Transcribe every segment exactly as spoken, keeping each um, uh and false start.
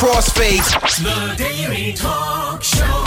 crossfades. The Daily Talk Show.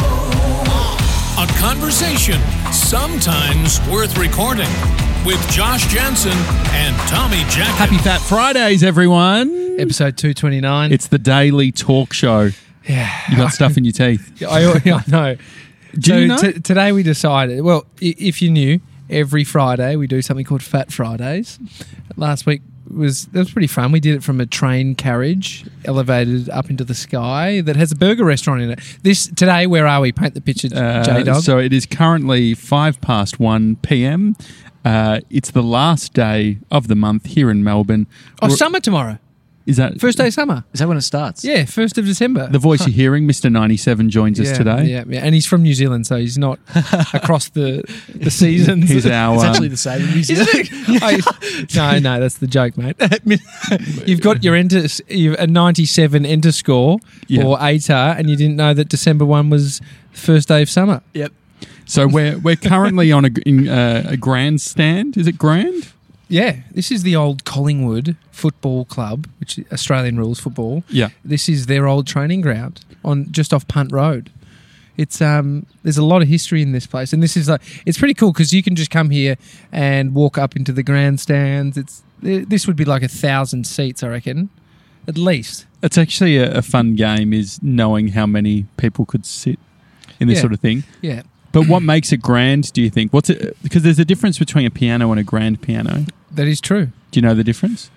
A conversation sometimes worth recording with Josh Jansen and Tommy Jackson. Happy Fat Fridays, everyone. Episode two twenty-nine. It's the Daily Talk Show. Yeah. You got stuff in your teeth. I, I know. Do so you know? T- today we decided, well, i- if you knew, every Friday we do something called Fat Fridays. Last week was that was pretty fun. We did it from a train carriage elevated up into the sky that has a burger restaurant in it. This today, where are we? Paint the picture, Uh, J-Dog. so it is currently five past one p.m. Uh, it's the last day of the month here in Melbourne. oh, We're- summer tomorrow. Is that First day of summer. Is that when it starts? Yeah, first of December. the voice you're hearing? Mister ninety-seven joins us yeah, today. Yeah, yeah, and he's from New Zealand, so he's not across the the seasons. He's our. It's um, actually the same in New Isn't Zealand. it? I- no, no, that's the joke, mate. You've got your enter, you've a ninety-seven enter score Yeah. or A T A R, and you didn't know that December first was the first day of summer. Yep. So we're we're currently on a in, uh, a grandstand. Is it grand? Yeah, this is the old Collingwood Football Club, which is Australian rules football. Yeah. This is their old training ground on just off Punt Road. It's um, there's a lot of history in this place, and this is like it's pretty cool because you can just come here and walk up into the grandstands. It's this would be like a thousand seats, I reckon, at least. It's actually a, a fun game. Is knowing how many people could sit in this Yeah. sort of thing. Yeah. But what makes it grand, do you think? What's it? Because there's a difference between a piano and a grand piano. That is true. Do you know the difference?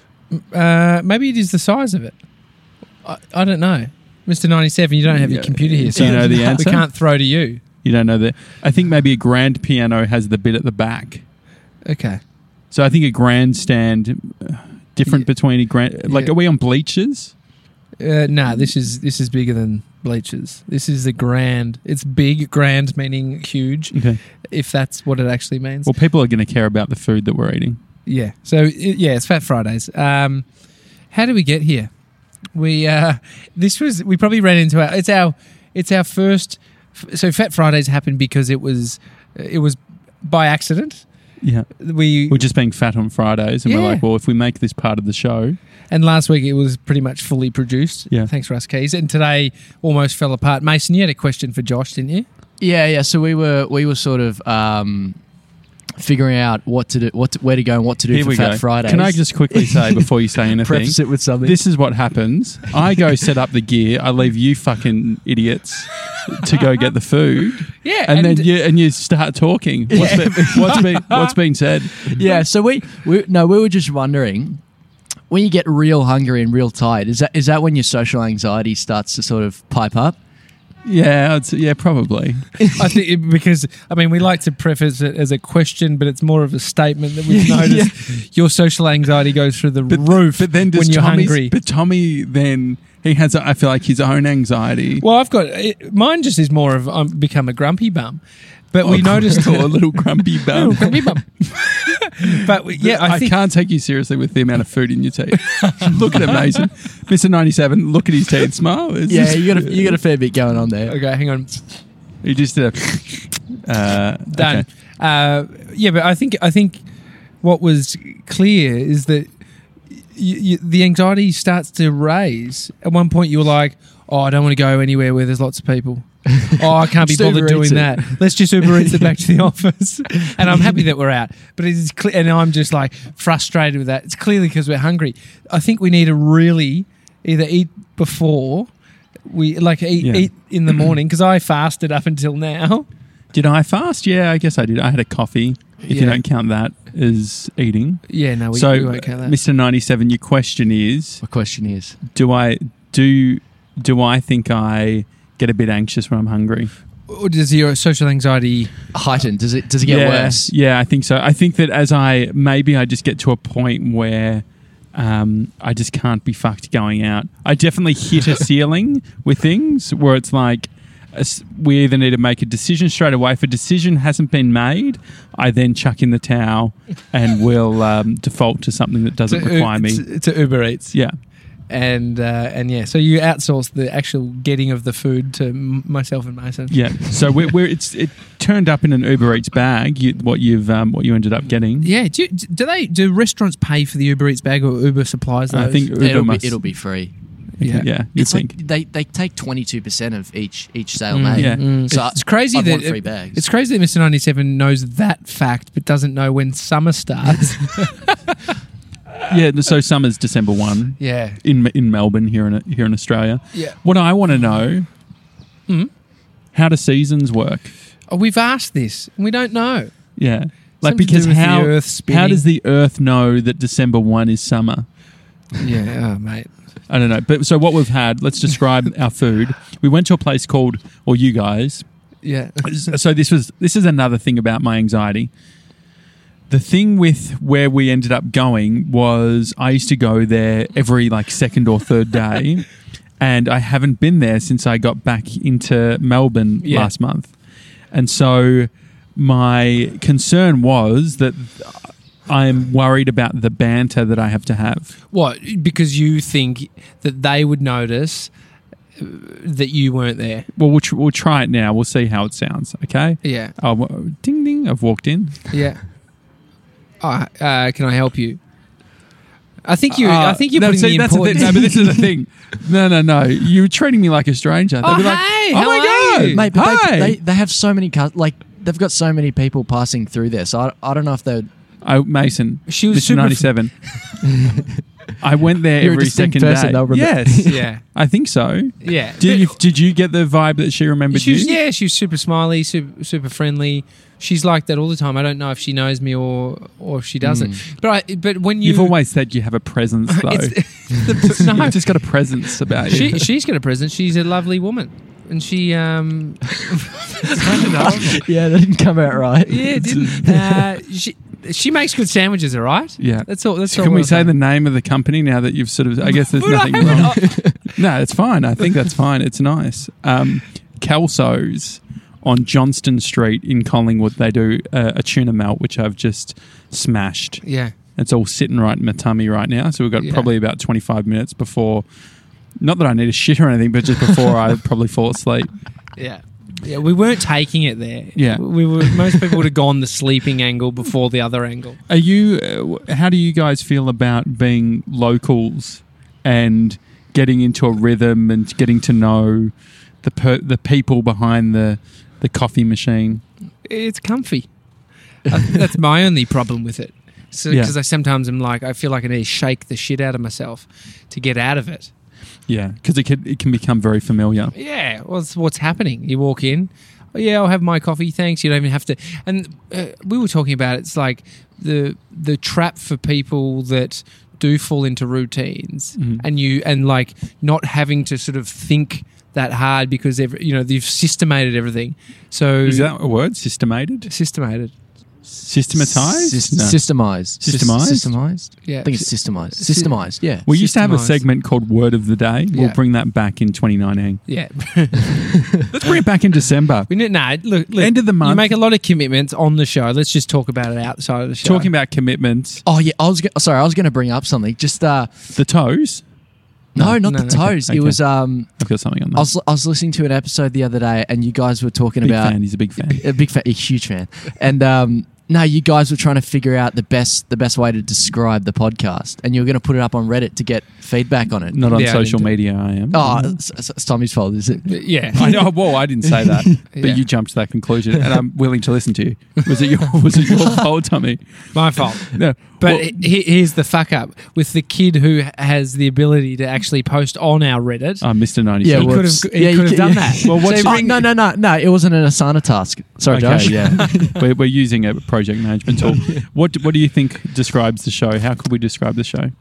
Uh, maybe it is the size of it. I, I don't know. Mister ninety-seven, you don't have your Yeah. computer here, Do so you know the answer? we can't throw to you. You don't know that. I think maybe a grand piano has the bit at the back. Okay. So I think a grandstand, uh, different Yeah. between a grand. Like, Yeah. are we on bleachers? Uh, nah, this is this is bigger than bleachers. This is the grand. It's big, grand meaning huge, Okay. if that's what it actually means. Well, people are going to care about the food that we're eating. Yeah. So i- yeah, it's Fat Fridays. Um, how did we get here? We uh, this was we probably ran into our it's our it's our first. So Fat Fridays happened because it was it was by accident. Yeah. We We're just being fat on Fridays, and we're Yeah. like, well, if we make this part of the show, and last week it was pretty much fully produced. Yeah. Thanks, Russ Keys. And today almost fell apart. Mason, you had a question for Josh, didn't you? Yeah, yeah. So we were we were sort of um, figuring out what to do, what to, where to go, and what to do here for we Fat go. Fridays. Can I just quickly say before you say anything? preface it with something? This is what happens. I go set up the gear. I leave you fucking idiots to go get the food. Yeah, and, and- then you and you start talking. What's, been, what's been what's been said? yeah. So we, we no, we were just wondering when you get real hungry and real tired. Is that is that when your social anxiety starts to sort of pipe up? Yeah, it's, yeah, probably. I think it, because I mean we like to preface it as a question, but it's more of a statement that we've noticed. Your social anxiety goes through the roof But then does when you're Tommy's- hungry. But Tommy then he has, I feel like, his own anxiety. Well, I've got it, mine. Just is more of I'm become a grumpy bum, but we Oh, noticed or a little grumpy bum. grumpy bum. But we- yeah, I, I, think can't take you seriously with the amount of food in your teeth. Look at it, Mason. Mister ninety-seven, look at his teeth. Smile. It's Yeah, just- you got a, you got a fair bit going on there. okay, hang on, He just did a... Uh, done. okay. Uh, yeah, but I think I think what was clear is that you, you, the anxiety starts to raise. At one point, you're like, "Oh, I don't want to go anywhere where there's lots of people. Oh, I can't be Just bothered Uber doing Eats it. that. Let's just Uber Eats it back to the office." And I'm happy that we're out, but it is clear, and I'm just like frustrated with that. It's clearly because we're hungry. I think we need to really either eat before we like eat Yeah. eat in the morning because I fasted up until now. Did I fast? Yeah, I guess I did. I had a coffee, if you Yeah. don't count that as eating. Yeah, no, we, so, we won't count that. Mister ninety-seven, your question is, My question is, do I do do I think I get a bit anxious when I'm hungry? Or does your social anxiety? heightened? Does it does it get yeah, worse? Yeah, I think so. I think that as I maybe I just get to a point where um, I just can't be fucked going out. I definitely hit a ceiling with things where it's like a s we either need to make a decision straight away. If a decision hasn't been made, I then chuck in the towel and will um, default to something that doesn't require me. to, to Uber Eats. Yeah. And uh, and yeah, so you outsource the actual getting of the food to m- myself and Mason. Yeah, so we're, we're it's it turned up in an Uber Eats bag. You, what you've um, what you ended up getting. Yeah. Do, you, do they do restaurants pay for the Uber Eats bag or Uber supplies those? I think Uber It'll be, must. it'll be free. Yeah, yeah. You It's think? like they, they take twenty-two percent of each each sale Mm, made. Yeah. mm. So It's crazy I'd that want free bags. It's crazy that Mister ninety-seven knows that fact, but doesn't know when summer starts. Yeah. So summer's December one yeah, in in Melbourne here in here in Australia. yeah. What I want to know, Hmm? how do seasons work? Oh, we've asked this, and we don't know. Yeah, like Something to because do with the how Earth spinning. how does the Earth know that December one is summer? Yeah, oh, mate. I don't know. But so what we've had, let's describe our food. We went to a place called, or you guys. Yeah, So this was this is another thing about my anxiety. The thing with where we ended up going was I used to go there every like second or third day, and I haven't been there since I got back into Melbourne Yeah. last month. And so my concern was that I'm worried about the banter that I have to have. what? Because you think that they would notice uh, that you weren't there? Well, we'll, tr- we'll try it now. We'll see how it sounds. Okay. Yeah, Oh, w- ding ding! I've walked in. yeah. Oh, uh, can I help you? I think you. Uh, I think you're no, putting see, the that's the thing. importance. No, but this is the thing. No, no, no. You're treating me like a stranger. They'd Oh, be like, hey, oh how my are god, you? Mate, but hi. they, they they have so many cus- like they've got so many people passing through there. So I, I don't know if they. Oh, Mason. She was Mister super- ninety-seven. I went there You're a every distinct second person, day. they'll remember- Yes, yeah, I think so. yeah. Did you did you get the vibe that she remembered She was, you? yeah, she was super smiley, super, super friendly. She's like that all the time. I don't know if she knows me or or if she doesn't. But I, but when you, You've always said you have a presence, though. it's, the, no, You've just got a presence about you. she she's got a present. She's a lovely woman, and she um Yeah, that didn't come out right. yeah it didn't uh, she she makes good sandwiches. All right, yeah. that's all. That's So all. can we we'll say the name of the company now that you've sort of? I guess there's But I nothing haven't- wrong. No, it's fine. I think that's fine. It's nice. Um, Kelso's on Johnston Street in Collingwood. They do uh, a tuna melt, which I've just smashed. Yeah, It's all sitting right in my tummy right now. So we've got Yeah. probably about twenty-five minutes before. Not that I need a shit or anything, but just before I probably fall asleep. yeah. Yeah, we weren't taking it there. Yeah. we were. Most people would have gone the sleeping angle before the other angle. Are you? Uh, how do you guys feel about being locals and getting into a rhythm and getting to know the per, the people behind the the coffee machine? It's comfy. I, that's my only problem with it. So Yeah. because I sometimes am like, I feel like I need to shake the shit out of myself to get out of it. Yeah, because it can it can become very familiar. Yeah, what's what's happening? You walk in, oh, yeah, I'll have my coffee, thanks. You don't even have to. And uh, we were talking about it, it's like the the trap for people that do fall into routines, Mhm. and you and like not having to sort of think that hard because every, you know you've systemated everything. So Is that a word? Systemated? systemated? Systematized? Sys- No. Systemized. Systemized? Systemized. Yeah, I think it's systemized. Systemized. Yeah. We used to have a Systemised. segment called Word of the Day. We'll Yeah. bring that back in twenty nineteen. yeah. Let's bring it back in December. We need, nah, look, look, End of the month. You make a lot of commitments on the show. Let's just talk about it outside of the show. Talking about commitments. Oh yeah. I was go- sorry. I was going to bring up something. Just uh, The toes. no, not no, the no. toes. Okay. It was um. I've got something on that. I was I was listening to an episode the other day, and you guys were talking big about fan. He's a big fan. a big fan, a huge fan, and um. No, you guys were trying to figure out the best the best way to describe the podcast, and you were going to put it up on Reddit to get feedback on it. Not on Yeah, I social didn't do- media, I am. Oh, it's, it's, it's Tommy's fault, is it? Yeah. I know. Well, I didn't say that, but Yeah. you jumped to that conclusion, and I'm willing to listen to you. Was it your Was it your fault, Tommy? My fault. No, But well, he- here's the fuck up with the kid who has the ability to actually post on our Reddit. uh, Mister ninety. he well, could whoops. have he Yeah, you could have could- done yeah. that. Well, what's So Oh, bring- no, no, no, no. It wasn't an Asana task. Sorry, Okay, Josh. yeah, we're, we're using a project management tool. What What do you think describes the show? How could we describe the show?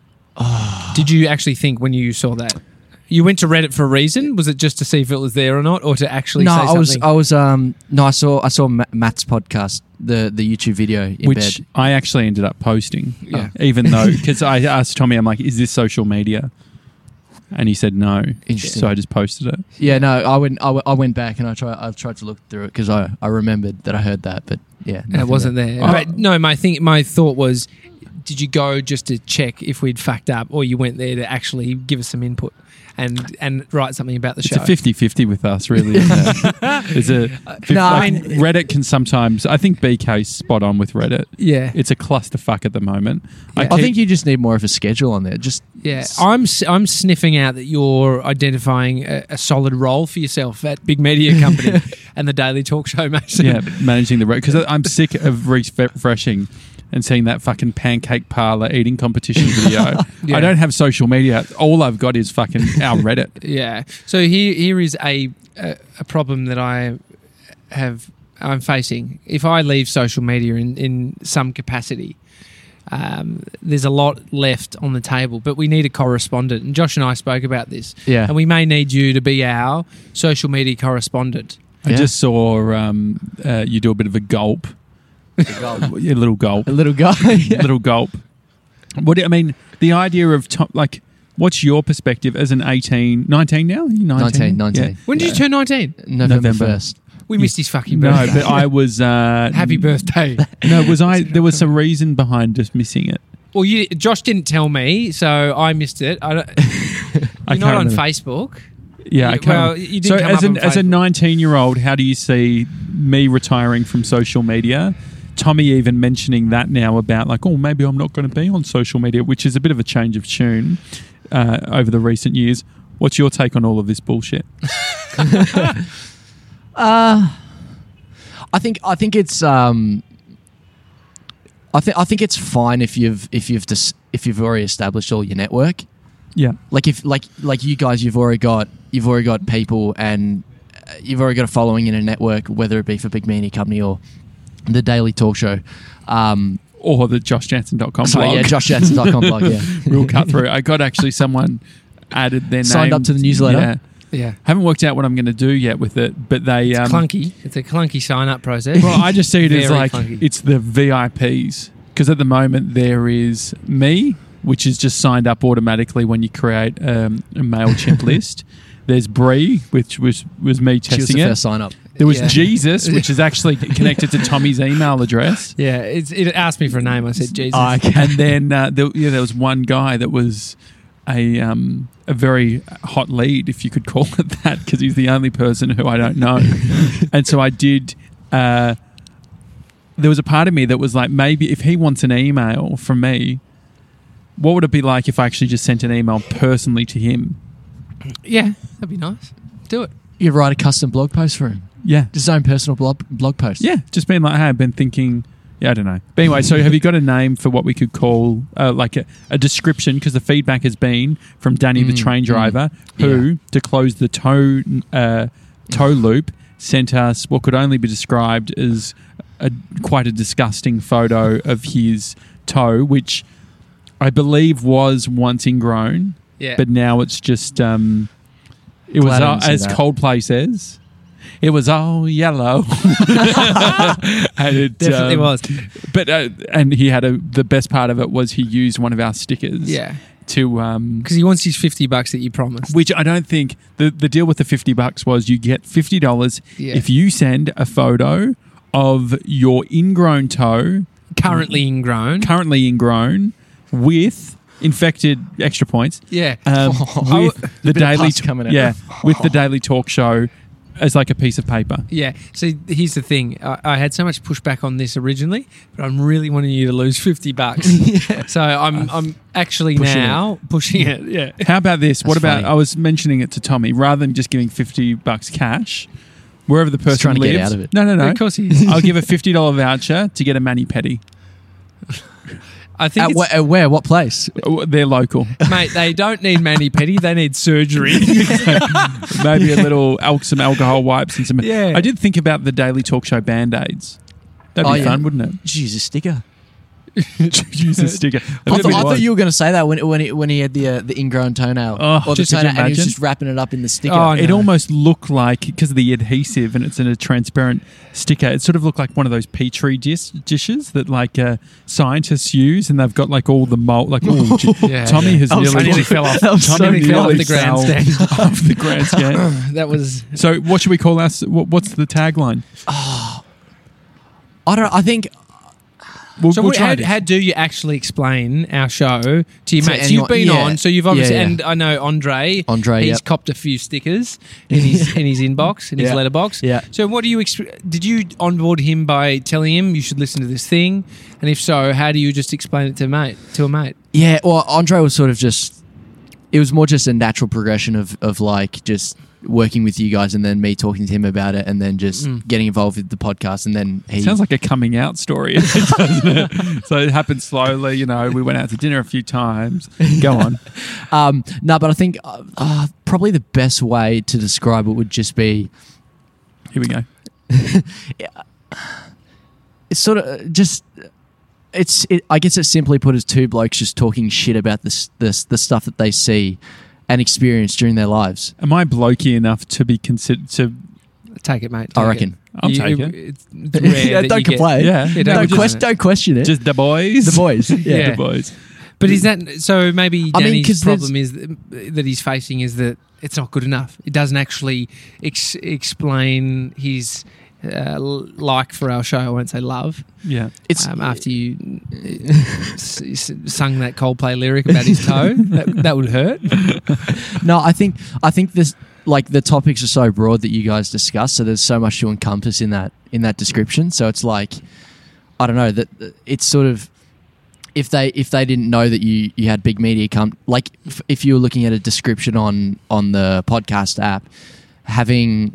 Did you actually think when you saw that? You went to Reddit for a reason? Was it just to see if it was there or not, or to actually No, say I something? was, I was, um, no, I saw, I saw Ma- Matt's podcast, the the YouTube video in Which bed. I actually ended up posting, Yeah. even though because I asked Tommy, I'm like, "Is this social media?" And he said no. Interesting. So I just posted it. Yeah, no, I went, I, w- I went back and I tried, I tried to look through it because I, I remembered that I heard that, but yeah, and it nothing wasn't there. Oh. But no, my thing, my thought was, did you go just to check if we'd fucked up, or you went there to actually give us some input? and and write something about the It's show. a fifty-fifty with us, really. Isn't it? There's a fif- No, I like, mean- Reddit can sometimes. I think B K's spot on with Reddit. Yeah, It's a clusterfuck at the moment. Yeah. I keep- think you just need more of a schedule on there. Just yeah. I'm s- I'm sniffing out that you're identifying a, a solid role for yourself at Big Media Company and the Daily Talk Show, Mason. yeah, managing the because I'm sick of refreshing and seeing that fucking pancake parlor eating competition video. Yeah. I don't have social media. All I've got is fucking our Reddit. Yeah. So here here is a a, a problem that I have I'm facing. If I leave social media in, in some capacity, um, there's a lot left on the table, but we need a correspondent. And Josh and I spoke about this. Yeah. And we may need you to be our social media correspondent. I Yeah. just saw um, uh, you do a bit of a gulp, a little gulp, a little guy. Yeah. little gulp. What do, I mean, the idea of to, like, what's your perspective as an eighteen, nineteen now? Are you nineteen? nineteen, nineteen. When did you turn nineteen? November November. first. We missed his fucking No, birthday. but I was. Uh, Happy birthday. No, was I? There was some reason behind just missing it. Well, you, Josh didn't tell me, so I missed it. I don't, I you're can't not on remember. Facebook. Yeah, I You- can't. well, you didn't so come as up an on as a Facebook. nineteen-year-old, how do you see me retiring from social media? Tommy even mentioning that now about like, oh, maybe I'm not going to be on social media, which is a bit of a change of tune uh, over the recent years. What's your take on all of this bullshit? Uh, I think I think it's um, I think I think it's fine if you've if you've dis- if you've already established all your network. Yeah, Like if like like you guys, you've already got you've already got people and uh, you've already got a following in a network, whether it be for Big Media Company or the Daily Talk Show. Um, or the josh jansen dot com sorry, blog. yeah, josh jansen dot com blog. Yeah, Real cut through. I got actually someone added their Signed name. up to the newsletter? Yeah. Yeah. Haven't worked out what I'm going to do yet with it, but they It's um, clunky. It's a clunky sign-up process. Well, I just see it as Very like clunky. it's the V I Ps because at the moment there is me, which is just signed up automatically when you create um, a MailChimp list. There's Bree, which was was me she was testing the it. first sign up. There was Yeah. Jesus, which is actually connected to Tommy's email address. Yeah, it's, it asked me for a name. I said Jesus. Oh, okay. And then uh, there, yeah, there was one guy that was a um, a very hot lead, if you could call it that, because he's the only person who I don't know. And so I did. Uh, there was a part of me that was like, maybe if he wants an email from me, what would it be like if I actually just sent an email personally to him? Yeah, that'd be nice. Do it. You write a custom blog post for him, Yeah, just his own personal blog blog post. yeah, just being like, hey, I've been thinking. Yeah, I don't know. But anyway, so have you got a name for what we could call uh, like a, a description? Because the feedback has been from Danny, the Mm, train mm. driver, who, Yeah. to close the toe uh, toe loop, sent us what could only be described as a, quite a disgusting photo of his toe, which I believe was once ingrown, Yeah. but now it's just um, it was Glad I uh, didn't see as that. Coldplay says. It was all yellow, and it Definitely um, was. But uh, and he had a the best part of it was he used one of our stickers. Yeah. To um, Because he wants his fifty bucks that you promised. which I don't think the the deal with the fifty bucks was you get fifty dollars Yeah. if you send a photo of your ingrown toe, Currently ingrown. currently ingrown, with infected extra points. Yeah. Um, Oh, with the bit of daily pus coming out. yeah, with the Daily Talk Show as like a piece of paper. Yeah. See, here's the thing. I, I had so much pushback on this originally, but I'm really wanting you to lose fifty bucks. So I'm I'm actually Pushing now pushing it. Yeah. How about this? What That's about funny. I was mentioning it to Tommy rather than just giving fifty bucks cash, wherever the person trying to lives. get out of it. No, no, no. Of course he is. I'll give a fifty dollar voucher to get a mani pedi. I think At, it's, wh- at where? What place? Oh, they're local. mate, they don't need mani pedi. They need surgery. Maybe a little al- some alcohol wipes and some. Yeah. I did think about the Daily Talk Show band aids. That'd Oh, be yeah. fun, wouldn't it? Jeez, a sticker. Use a sticker. I, thought, I thought you were going to say that when when he, when he had the uh, the ingrown toenail Oh, or the just could you toenail, and he was imagine? just wrapping it up in the sticker. Oh, It no. almost looked like, because of the adhesive and it's in a transparent sticker, it sort of looked like one of those Petri dish, dishes that like uh, scientists use, and they've got like all the mold. Like, oh, gee, Yeah, Tommy yeah. has I was nearly, I nearly fell off. That was Tommy so nearly fell off nearly the grandstand. fell off the grandstand. That was So, what should we call us? What, what's the tagline? I don't. I think We'll, So we'll what- try how, this. how do you actually explain our show to your To mates? anyone- You've been yeah. on, so you've obviously, Yeah, yeah. and I know Andre. Andre, he's yep. copped a few stickers in his in his inbox, in his Yeah. letterbox. Yeah. So what do you exp- did you onboard him by telling him you should listen to this thing, and if so, how do you just explain it to a mate to a mate? Yeah, well, Andre was sort of just. It was more just a natural progression of of like just working with you guys, and then me talking to him about it, and then just Mm. getting involved with the podcast, and then he Sounds like a coming out story, doesn't it? So it happened slowly. You know, we went out to dinner a few times. Go on. Um, no, but I think uh, uh, probably the best way to describe it would just be Here we go. it's sort of just it's. It, I guess it's simply put as two blokes just talking shit about this this the stuff that they see and experience during their lives. Am I blokey enough to be considered to? Take it, mate. I take reckon. I'll You- take it. It's, it's rare Yeah, that don't you get- complain. Yeah. Yeah, don't, don't question, don't question it. Just the boys. the boys. Yeah. Yeah, the boys. But is that so? Maybe I mean, Danny's 'cause problem is that, that he's facing is that it's not good enough. It doesn't actually ex- explain his uh, l- like for our show. I won't say love. Yeah. It's Um, after you uh, s- s- sung that Coldplay lyric about his toe, that, that would hurt. No, I think I think this like the topics are so broad that you guys discuss. So there's so much to encompass in that in that description. So it's like I don't know that that it's sort of if they if they didn't know that you you had big media come like if, if you were looking at a description on on the podcast app, having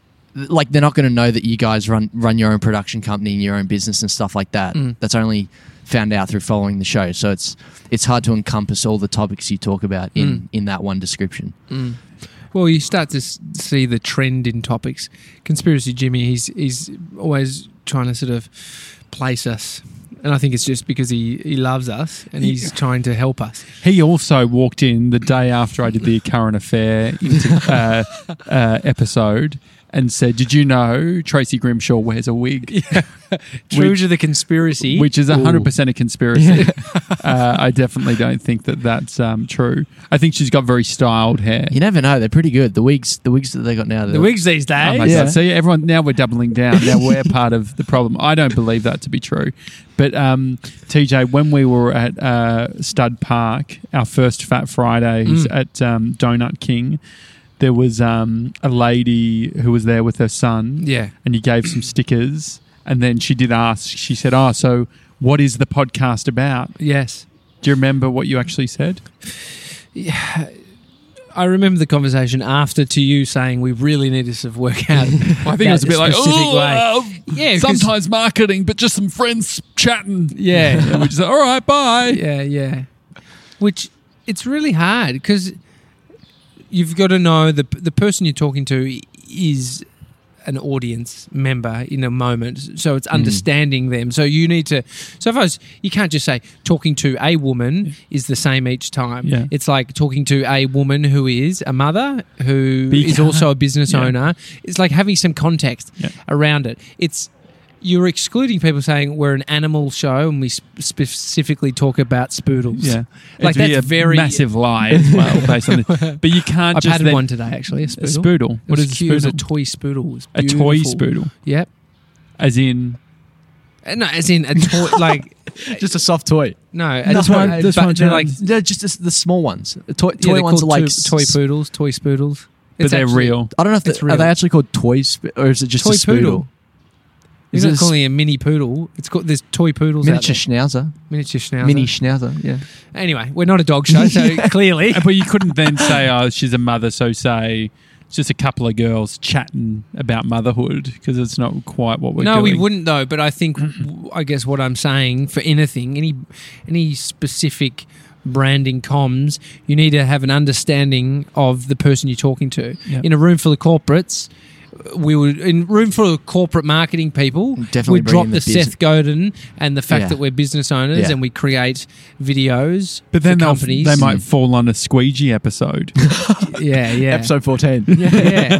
like they're not going to know that you guys run run your own production company and your own business and stuff like that. Mm. That's only found out through following the show. So it's it's hard to encompass all the topics you talk about in Mm. in that one description. Mm. Well, you start to s- see the trend in topics. Conspiracy Jimmy, he's he's always trying to sort of place us. And I think it's just because he, he loves us and he's trying to help us. He also walked in the day after I did the current affair uh, uh, episode and said, "Did you know Tracy Grimshaw wears a wig?" True Which- to the conspiracy. Which is one hundred percent a conspiracy. uh, I definitely don't think that that's um, true. I think she's got very styled hair. You never know; they're pretty good. The wigs, the wigs that they got now. the they're- wigs these Oh days. my Yeah. God. See, everyone, now we're doubling down. Now we're part of the problem. I don't believe that to be true. But um, T J, when we were at uh, Stud Park, our first Fat Fridays Mm. at um, Donut King, there was um, a lady who was there with her son, Yeah. and he gave some stickers. And then she did ask, she said, "Oh, so what is the podcast about?" Yes. Do you remember what you actually said? Yeah. I remember the conversation after to you saying we really need to sort of work out. I think it was a bit like, specific "Oh, way." uh, Yeah, 'cause- sometimes marketing, but just some friends chatting." Yeah. And we just said, "All right, bye." Yeah, yeah. Which it's really hard because you've got to know the the person you're talking to is an audience member in a moment, so it's understanding them. So you need to. So suppose you can't just say talking to a woman is the same each time. Yeah. It's like talking to a woman who is a mother who But you is can't- also a business yeah. owner. It's like having some context Yeah. around it. It's you're excluding people saying we're an animal show and we sp- specifically talk about spoodles. Yeah, Like, It'd be that's a very- massive lie as well, based on the, but you can't I've just had then, one today, actually. A a spoodle. spoodle. It What was is a cute. It was a spoodle? toy spoodle. It was A toy beautiful. spoodle, Yep. as in Uh, No, as in a toy. Like just a soft toy. no, a That's toy, one- uh, that's but one they're term. like They're just the, the small ones. The toy, yeah, toy they're ones are called like to- toy s- poodles, toy spoodles. but It's they're actually- real. I don't know if It's they, are real. they actually called toys or is it just Toy a spoodle? poodle. You're Is not it a s- calling it a mini poodle. It's called there's toy poodles Miniature out there. schnauzer. Miniature schnauzer. Mini schnauzer. Yeah. Anyway, we're not a dog show, so clearly. But you couldn't then say, "Oh, she's a mother," so say it's just a couple of girls chatting about motherhood because it's not quite what we're no, doing. we wouldn't though. But I think, I guess what I'm saying for anything, any any specific branding comms, you need to have an understanding of the person you're talking to. Yep. In a room full of corporates, we would in a room full of corporate marketing people. Definitely we bring drop in the, the business- Seth Godin and the fact Yeah. that we're business owners Yeah. and we create videos. But then for they'll- companies. they might fall on a squeegee episode. yeah, yeah, Episode fourteen. yeah.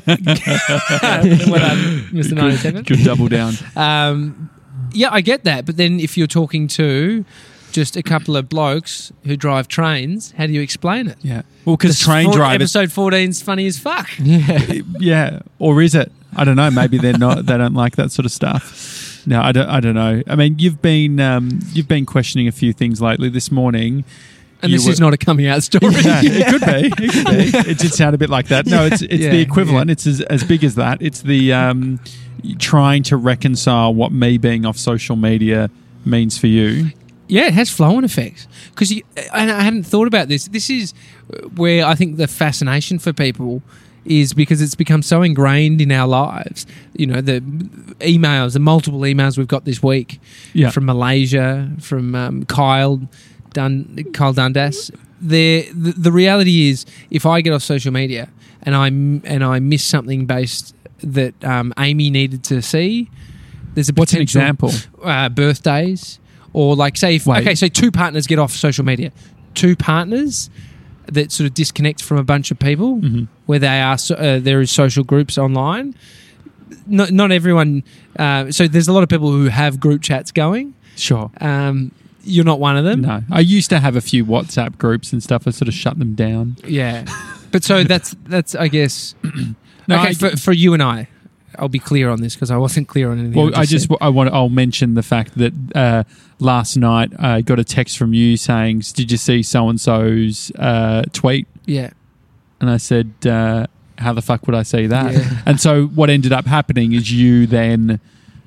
yeah. Well done, Mister ninety-seven. Good double down. Um, yeah, I get that. But then if you're talking to just a couple of blokes who drive trains, how do you explain it? Yeah. Well, because This train four- drivers. Episode fourteen's funny as fuck. Yeah. Or is it? I don't know. Maybe they're not. They don't like that sort of stuff. No, I don't. I don't know. I mean, you've been um, you've been questioning a few things lately. This morning, And you this were- is not a coming out story. Yeah, it could be. It could be. It did sound a bit like that. No, it's it's Yeah, the equivalent. It's as, as big as that. It's the um, trying to reconcile what me being off social media means for you. Yeah, it has flow-on effects. Because and I hadn't thought about this. This is where I think the fascination for people is because it's become so ingrained in our lives. You know, the emails, the multiple emails we've got this week Yeah. from Malaysia, from um, Kyle Dun- Kyle Dundas. The, the the reality is, if I get off social media and I and I miss something based that um, Amy needed to see, there's a What's an potential- example? uh, birthdays, or like say if Wait. okay, so two partners get off social media, two partners that sort of disconnect from a bunch of people Mm-hmm. where they are so, uh, there is social groups online. Not not everyone. Uh, so there's a lot of people who have group chats going. Sure. Um, you're not one of them. No, I used to have a few WhatsApp groups and stuff. I sort of shut them down. Yeah, but so that's that's I guess. No, okay, I- for, for you and I, I'll be clear on this because I wasn't clear on anything. Well, I just said. I want I'll mention the fact that uh, last night I got a text from you saying, "Did you see so and so's uh, tweet?" yeah. And I said, uh, "How the fuck would I see that?" Yeah. And so what ended up happening is you then.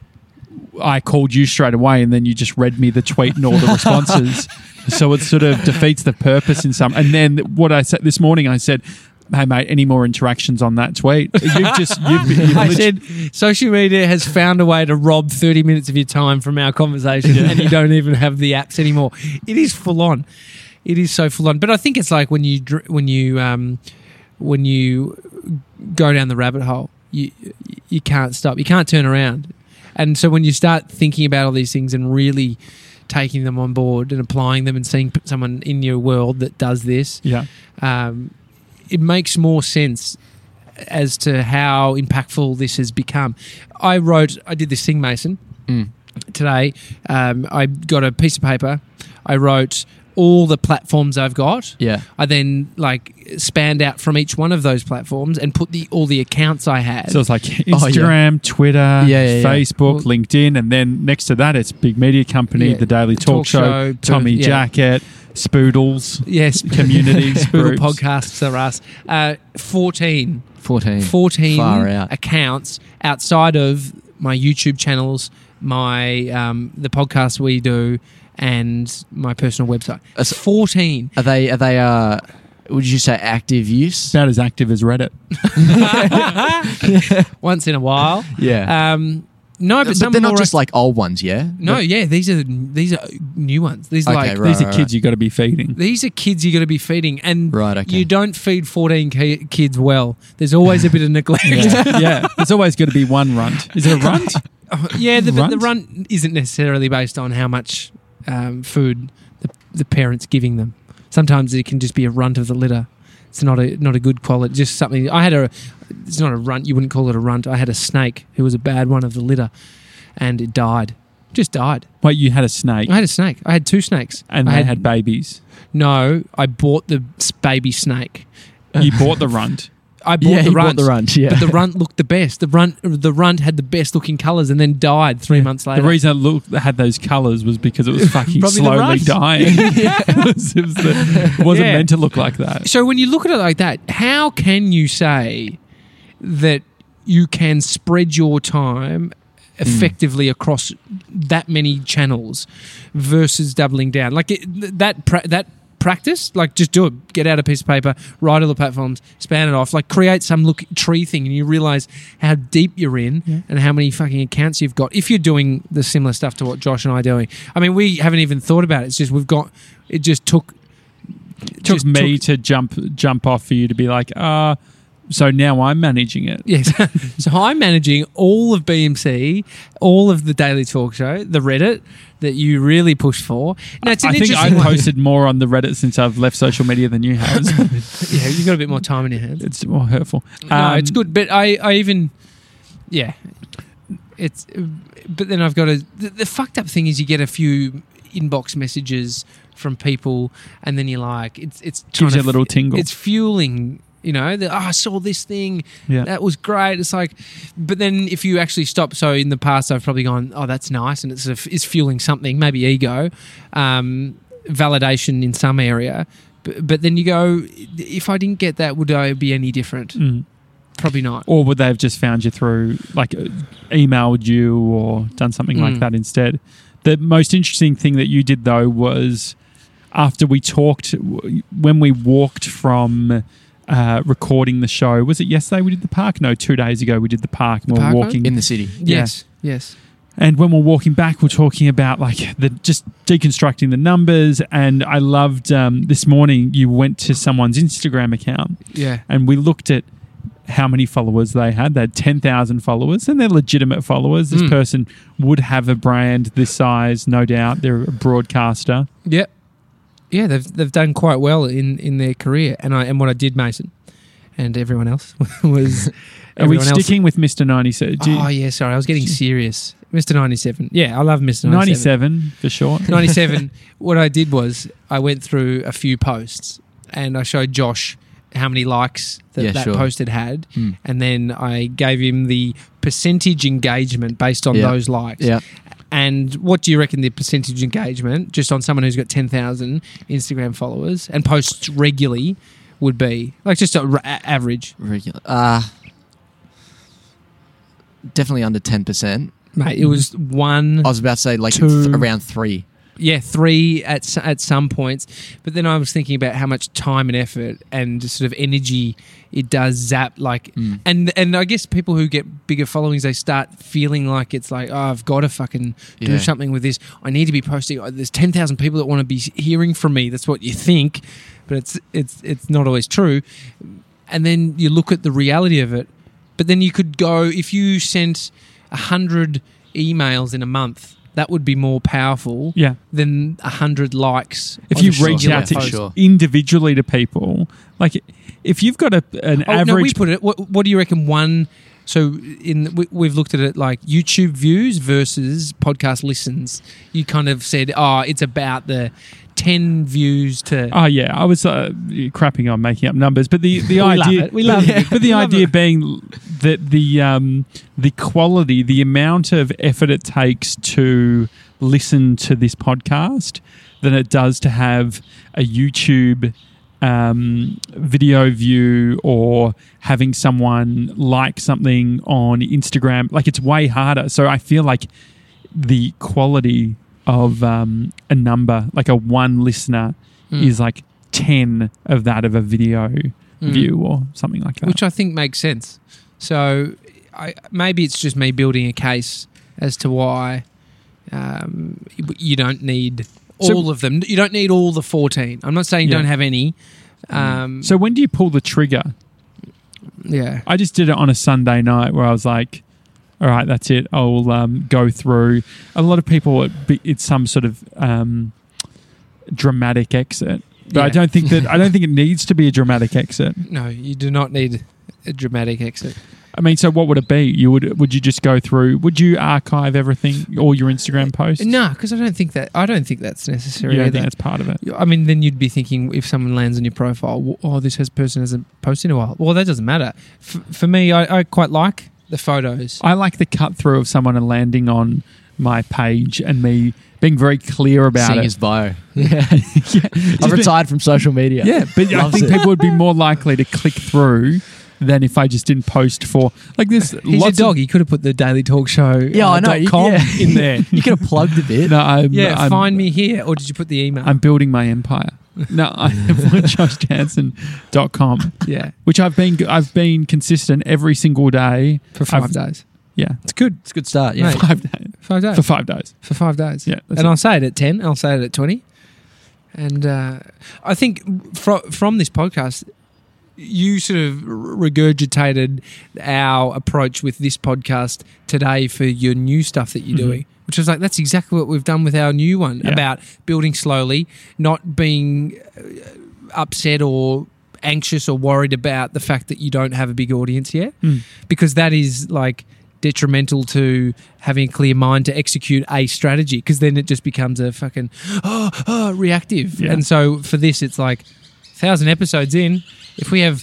I called you straight away, and then you just read me the tweet and all the responses. So it sort of defeats the purpose in some. And then what I said this morning, I said, "Hey mate, any more interactions on that tweet?" You've just you've, you've I lit- said social media has found a way to rob thirty minutes of your time from our conversation, and you don't even have the apps anymore. It is full on. It is so full on. But I think it's like when you dr- when you um, when you go down the rabbit hole, you you can't stop. You can't turn around. And so when you start thinking about all these things and really taking them on board and applying them and seeing p- someone in your world that does this, yeah. um, it makes more sense as to how impactful this has become. I wrote, I did this thing, Mason, Mm. today. Um, I got a piece of paper. I wrote all the platforms I've got. Yeah. I then like spanned out from each one of those platforms and put the all the accounts I had. So it's like Oh, yeah. Instagram, Twitter, Yeah, yeah, yeah. Facebook, Well- LinkedIn, and then next to that it's Big Media Company, Yeah. The Daily Talk, Talk Show, Show, Tommy yeah. Jacket, Spoodles, yes, communities, Google groups. podcasts are us. Uh, fourteen. fourteen. fourteen Far out. accounts outside of my YouTube channels, my um, the podcast we do, and my personal website. That's- fourteen. Are they? Are they? Uh, would you say active use? About as active as Reddit. Once in a while. Yeah. Um, no, but, but some they're not more just like old ones, yeah. no, But- yeah. These are these are new ones. These are Okay, like right. These are kids you got to be feeding. these are kids you got to be feeding, and Right, okay. you don't feed fourteen ki- kids well. There's always a bit of neglect. Yeah. yeah. There's always got to be one runt. Is it a runt? Yeah, the, but the Runt? run isn't necessarily based on how much um, food the, the parent's giving them. Sometimes it can just be a runt of the litter. It's not a not a good quality. Just something. I had a. It's not a runt. You wouldn't call it a runt. I had a snake who was a bad one of the litter, and it died. Just died. Wait, you had a snake I had a snake. I had two snakes. and I they had babies. no. I bought the s- baby snake. You bought the runt. I bought yeah, the he runt. bought the runt. Yeah. But the runt looked the best. The runt, the runt had the best looking colours, and then died three months later. The reason it looked, had those colours was because it was fucking Probably the slowly runt. dying. it, was, it, was the, it wasn't Yeah. meant to look like that. So when you look at it like that, how can you say that you can spread your time effectively across that many channels versus doubling down? Like it, that pra- that practice, like just do it. Get out a piece of paper, write all the platforms, span it off, like create some look tree thing, and you realize how deep you're in Yeah. and how many fucking accounts you've got. If you're doing the similar stuff to what Josh and I are doing, I mean, we haven't even thought about it. It's just we've got. It just took. It took just me to jump jump off for you to be like, uh, so now I'm managing it. Yes. So I'm managing all of B M C, all of the Daily Talk Show, the Reddit that you really pushed for. Now, it's an I think interesting I've one. posted more on the Reddit since I've left social media than you have. Yeah, you've got a bit more time in your hands. It's more hurtful. No, Um, it's good. But I, I even, yeah, it's, but then I've got a, the, the fucked up thing is you get a few inbox messages from people and then you're like, it's, it's trying Gives you to a little f- tingle. It's fueling You know, the, oh, I saw this thing. Yeah. That was great. It's like, but then if you actually stop, so in the past I've probably gone, oh, that's nice, and it's sort of, it's fueling something, maybe ego, um, validation in some area. But, but then you go, if I didn't get that, would I be any different? Mm. Probably not. Or would they have just found you through, like, uh, emailed you or done something like Mm. that instead? The most interesting thing that you did, though, was after we talked, w- when we walked from uh, recording the show, was it yesterday we did the park? No, two days ago we did the park. And The we park were one? walking in the city. Yes, yes. And when we're walking back, we're talking about like the just deconstructing the numbers. And I loved um, this morning you went to someone's Instagram account Yeah. and we looked at how many followers they had. They had ten thousand followers and they're legitimate followers. This Mm. person would have a brand this size, no doubt. They're a broadcaster. Yeah. Yeah, they've they've done quite well in, in their career. And I and what I did, Mason, and everyone else was Are we everyone else- sticking with Mister ninety-seven? Do you- Oh yeah, sorry, I was getting serious. Mister ninety-seven. Yeah, I love Mister ninety-seven. ninety-seven for short. ninety-seven. What I did was I went through a few posts and I showed Josh how many likes that Yeah, that sure. post had had, Mm. and then I gave him the percentage engagement based on Yeah. those likes. Yeah. And what do you reckon the percentage engagement just on someone who's got ten thousand Instagram followers and posts regularly would be? Like just a, a- average, Regular. Uh, definitely under ten percent. mate. It was one. I was about to say like Two. th- around three. Yeah, three at s- at some points, but then I was thinking about how much time and effort and just sort of energy it does zap. Like, Mm. and and I guess people who get bigger followings, they start feeling like it's like, oh, I've got to fucking do Yeah. something with this. I need to be posting. Oh, there's ten thousand people that want to be hearing from me. That's what you think, but it's it's it's not always true. And then you look at the reality of it. But then you could go if you sent a hundred emails in a month. That would be more powerful Yeah. than a hundred likes. If on you a sure. reach regular out to Yeah, for post. sure. individually to people, like if you've got a an Oh, average no, we put it. What, what do you reckon? One. So in we, we've looked at it like YouTube views versus podcast listens. You kind of said, oh, it's about the ten views to. Oh yeah, I was uh, crapping on making up numbers, but the the We love idea, it. We love but, it. but the We love idea it. being that the um, the quality, the amount of effort it takes to listen to this podcast than it does to have a YouTube um, video view or having someone like something on Instagram. Like it's way harder. So I feel like the quality of um, a number, like a one listener, Mm. is like ten of that of a video Mm. view or something like that. Which I think makes sense. So I, maybe it's just me building a case as to why um, you don't need So- all of them. You don't need all the fourteen. I'm not saying Yeah. don't have any. Um, so when do you pull the trigger? yeah. I just did it on a Sunday night where I was like, all right, that's it. I'll um, go through. A lot of people, it be- it's some sort of um, dramatic exit. But I Yeah. don't think that I don't think it needs to be a dramatic exit. No, you do not need a dramatic exit. I mean, so what would it be? You would would you just go through? Would you archive everything, all your Instagram posts? No, because I don't think that. I don't think that's necessary. you don't either. think that's part of it. I mean, then you'd be thinking if someone lands on your profile, w- oh, this has person hasn't posted in a while. Well, that doesn't matter. F- for me, I, I quite like the photos. I like the cut through of someone landing on my page and me being very clear about Seeing it. his bio. yeah, I've retired from social media. Yeah, but I Loves think it. people would be more likely to click through than if I just didn't post for like this. He's lots your dog. He could have put the Daily Talk Show. Yeah, uh, I know. dot You- com yeah. in there. You could have plugged a bit. Of, no, I'm, Yeah, I'm, find me here, or did you put the email? I'm building my empire. No, I have josh jansen dot com, yeah, which I've been I've been consistent every single day for five I've- days. Yeah, It's good. It's a good start. Yeah. Mate. five days Five days for five days. for five days. Yeah, that's and it. I'll say it at ten. I'll say it at twenty. And uh, I think fro- from this podcast, you sort of regurgitated our approach with this podcast today for your new stuff that you're Mhm. doing, which was like that's exactly what we've done with our new one Yeah. about building slowly, not being uh, upset or anxious or worried about the fact that you don't have a big audience yet, Mm. because that is like detrimental to having a clear mind to execute a strategy, because then it just becomes a fucking oh, oh reactive. Yeah. And so for this, it's like a thousand episodes in, if we have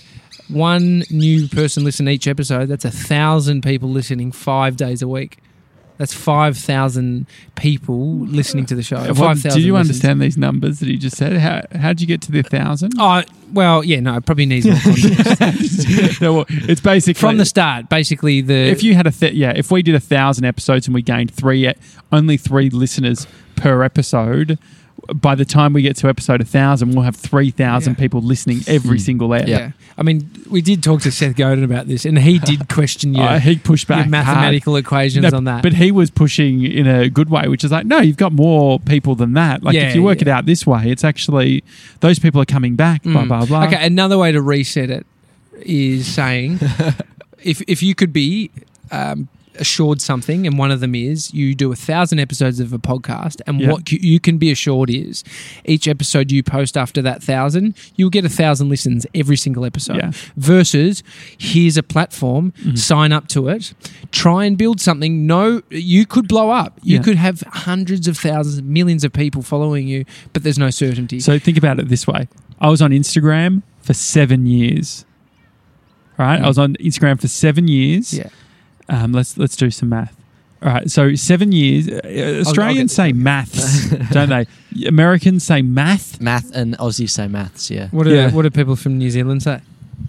one new person listen each episode, that's a thousand people listening five days a week. That's five thousand people listening to the show. What- five thousand do you listens. understand these numbers that he just said? How how'd you get to the thousand? Oh, well, yeah, no, it probably needs more context. No, well, it's basically From the start, basically the... if you had a th- yeah, if we did a thousand episodes and we gained three, only three listeners per episode, by the time we get to episode a thousand, we'll have three thousand Yeah. people listening every Mm. single ep. Yeah. I mean, we did talk to Seth Godin about this, and he did question your, Uh, he pushed your back mathematical hard. equations No, on that. but he was pushing in a good way, which is like, no, you've got more people than that. Like Yeah, if you work yeah. it out this way, it's actually those people are coming back. Blah Mm. blah blah. Okay, another way to reset it is saying if if you could be um, assured something, and one of them is you do a thousand episodes of a podcast, and Yeah. what c- you can be assured is each episode you post after that thousand, you'll get a thousand listens every single episode. Yeah. Versus, here's a platform, Mhm. sign up to it, try and build something. No, you could blow up. You Yeah. could have hundreds of thousands, millions of people following you, but there's no certainty. So think about it this way: I was on Instagram for seven years. Right, Mm. I was on Instagram for seven years. yeah. Um, let's let's do some math. All right, so seven years. Uh, Australians I'll say maths, don't they? Americans say math. Math and Aussies say maths, yeah. What do Yeah. what do people from New Zealand say?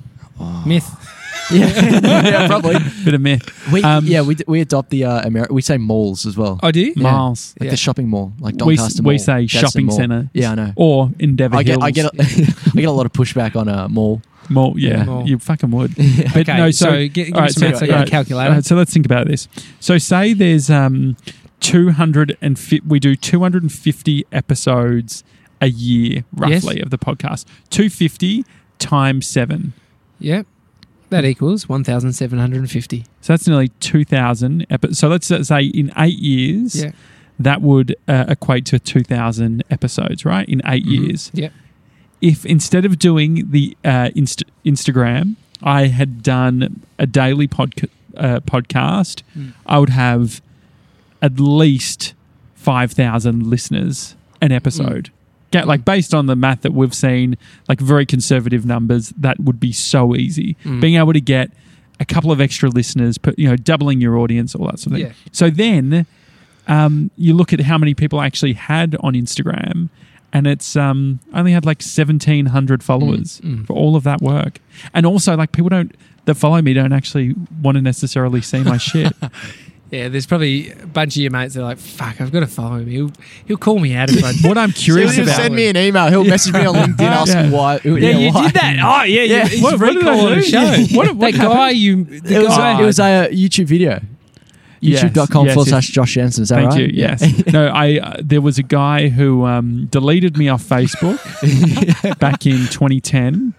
Myth. Yeah, yeah probably. Bit of myth. We, Um, yeah, we, d- we adopt the uh, Ameri- we say malls as well. Oh, do you? Yeah. Miles. Like Yeah. the shopping mall, like We, Doncaster we Mall. say That's the shopping mall. centre. Yeah, I know. Or Endeavour I get, Hills. I get, a, I get a lot of pushback on a mall. Mall, yeah, Yeah. Mall. you fucking would. But Okay, no, so, so, get, give all me right, some so- maths. I all got a right, calculator. all right, so let's think about this. So say there's um, two hundred and fi- we do two hundred and fifty episodes a year, roughly, Yes. of the podcast. two hundred fifty times seven. Yep. That equals one thousand seven hundred fifty. So that's nearly two thousand. Epi- so let's uh, say in eight years, Yeah. that would uh, equate to two thousand episodes, right? In eight Mhm. years. Yep. If instead of doing the uh, Inst- Instagram, I had done a daily podca- uh, podcast, Mm. I would have at least five thousand listeners an episode. Get, like based on the math that we've seen, like very conservative numbers, that would be so easy. Mm. Being able to get a couple of extra listeners, but you know, doubling your audience, all that sort of thing. Yeah. So then um, you look at how many people I actually had on Instagram, and it's um, only had like seventeen hundred followers Mm, mm. for all of that work. And also, like people don't that follow me don't actually want to necessarily see my shit. Yeah, there's probably a bunch of your mates that are like, fuck, I've got to follow him. He'll, he'll call me out if I... What I'm curious He'll about. send me an email. He'll message me on LinkedIn asking Yeah. why. Yeah, you why. did that. Oh, yeah, yeah. Yeah. He's What- what did I recalling a do? show. Yeah. What- what that guy happened? you... The It was, guy, it was a YouTube video. Yes, YouTube.com yes, forward yes. slash Josh Jansen. Is that Thank right? you. Yes. no, I. Uh, there was a guy who um, deleted me off Facebook back in twenty ten,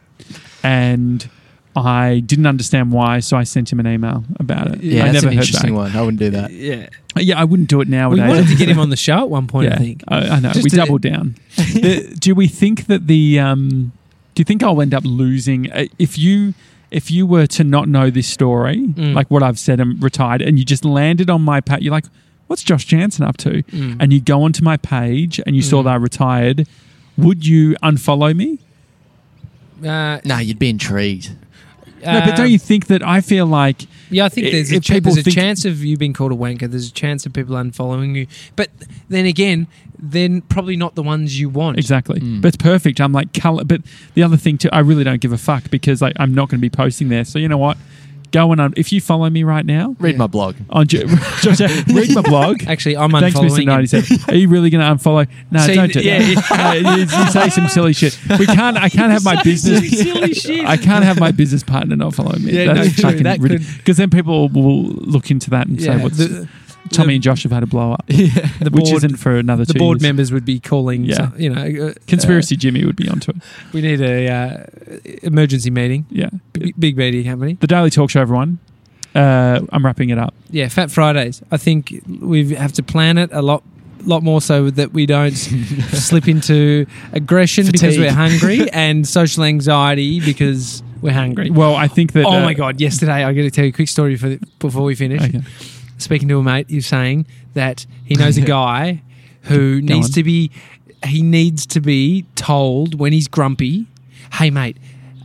and I didn't understand why, so I sent him an email about it. Yeah, I that's never an heard interesting back. one. I wouldn't do that. yeah. Yeah, I wouldn't do it We nowadays. wanted to get him on the show at one point, yeah, I think. I, I know. Just we to- doubled down. the, do we think that the? Um, do you think I'll end up losing uh, if you? If you were to not know this story, Mm. like what I've said, I'm retired, and you just landed on my page, you're like, what's Josh Jansen up to? Mm. And you go onto my page and you saw Mm. that I retired, would you unfollow me? Uh, Nah, you'd be intrigued. no, but don't you think that I feel like Yeah, I think I- there's a, if ch- people there's a think- chance of you being called a wanker. There's a chance of people unfollowing you. But then again, they're probably not the ones you want. exactly, Mm. but it's perfect. I'm like color, but the other thing too, I really don't give a fuck because like I'm not going to be posting there. So you know what? Go and un- if you follow me right now Read Yeah. my blog. on J- Josh, read my blog. Actually, I'm Thanks, unfollowing Mister him. ninety-seven. Are you really going to unfollow? No, See, don't do yeah, that. No, you, you say some silly shit. We can't. I can't have my business. silly shit. I can't have my business partner not following me. Yeah, That's no, true. fucking That ridiculous. could- Because then people will look into that and say, Yeah, "What's the, Tommy the- and Josh have had a blow up," the which board, isn't for another the two board years. members would be calling. Yeah. some- you know, uh, Conspiracy Jimmy would be onto it. uh, we need a uh, emergency meeting. Yeah. Big, big media company. The Daily Talk Show, everyone. Uh, I'm wrapping it up. Yeah, Fat Fridays. I think we have to plan it a lot, lot more so that we don't slip into aggression because Fatigue. we're hungry and social anxiety because we're hungry. Well, I think that. Oh uh, my god! Yesterday, I got to tell you a quick story for before we finish. Okay. Speaking to a mate, he was saying that he knows a guy who Go needs on. to be. He needs to be told when he's grumpy. Hey, mate.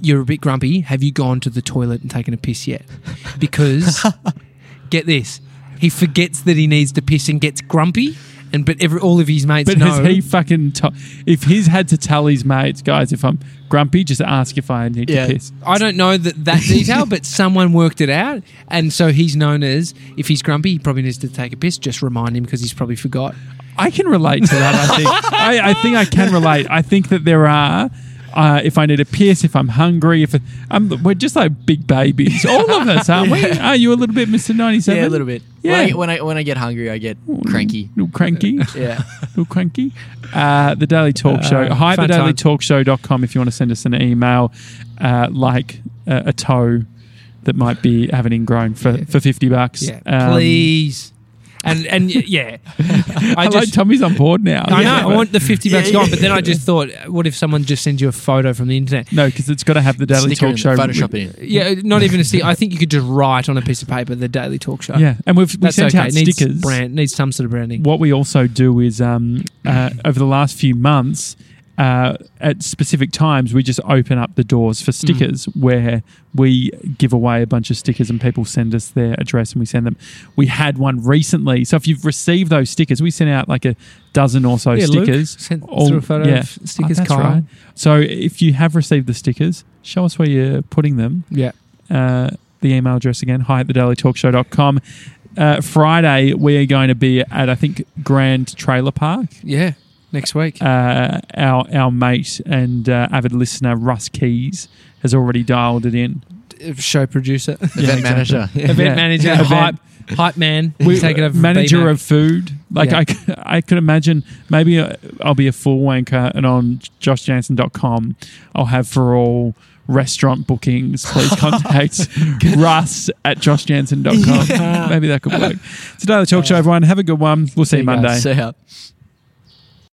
you're a bit grumpy. Have you gone to the toilet and taken a piss yet? Because, get this, he forgets that he needs to piss and gets grumpy. And but every all of his mates But know. has he fucking... T- if he's had to tell his mates, guys, if I'm grumpy, just ask if I need Yeah. to piss. I don't know that, that detail, but someone worked it out. And so he's known as, if he's grumpy, he probably needs to take a piss. Just remind him because he's probably forgot. I can relate to that, I think. I, I think I can relate. I think that there are... Uh, if I need a piss, if I'm hungry, if it, um, we're just like big babies, all of us, aren't we? Are you a little bit Mister ninety-seven? Yeah, a little bit. Yeah. When I, when I when I get hungry, I get cranky. A little cranky. Yeah. A little cranky. Uh, the Daily Talk Show. Uh, Hi at fun the daily times. talk show dot com if you want to send us an email, uh, like uh, a toe that might be have an ingrown for, Yeah. for fifty bucks. Yeah, Um, please. And and y- yeah, I, I like just Tommy's on board now. I know Yeah, I want the fifty bucks Yeah, gone, yeah. but then I just thought, what if someone just sends you a photo from the internet? No, because it's got to have the Daily Sticker Talk in Show. there, Photoshop it in. Yeah, not even a sticker. I think you could just write on a piece of paper the Daily Talk Show. Yeah, and we've we That's sent okay. out Needs stickers. brand needs some sort of branding. What we also do is um, uh, over the last few months, uh, at specific times, we just open up the doors for stickers where we give away a bunch of stickers and people send us their address and we send them. We had one recently. So if you've received those stickers, we sent out like a dozen or so Yeah, Luke stickers. sent All- through a photo yeah. of stickers. Oh, that's Kyle. right. So if you have received the stickers, show us where you're putting them. Yeah. Uh, the email address again, hi at the daily talk show dot com. Uh, Friday, we are going to be at, I think, Grand Trailer Park. Yeah. Next week. Uh, our our mate and uh, avid listener, Russ Keys, has already dialed it in. Show producer. Event exactly. manager. Event Yeah. manager. Event- Hype, hype man. We, Take it over. manager B-Mac. of food. Like, Yeah. I, c- I could imagine maybe uh, I'll be a full wanker and on josh jansen dot com I'll have for all restaurant bookings, please contact Russ at josh jansen dot com. Maybe that could work. It's a Daily Talk Show, everyone. Have a good one. We'll see you See you guys. Monday. See ya.